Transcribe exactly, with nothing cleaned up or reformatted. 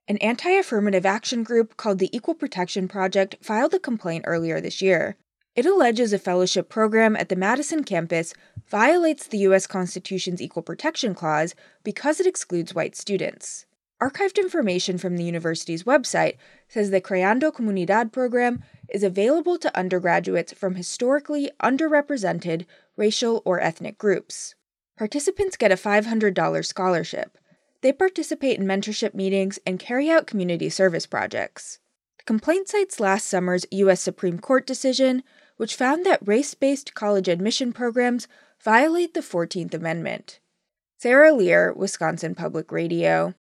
An anti-affirmative action group called the Equal Protection Project filed a complaint earlier this year. It alleges a fellowship program at the Madison campus violates the U S Constitution's Equal Protection Clause because it excludes white students. Archived information from the university's website says the Creando Comunidad program is available to undergraduates from historically underrepresented racial or ethnic groups. Participants get a five hundred dollars scholarship. They participate in mentorship meetings and carry out community service projects. The complaint cites last summer's U S Supreme Court decision, which found that race-based college admission programs violate the fourteenth Amendment. Sarah Lear, Wisconsin Public Radio.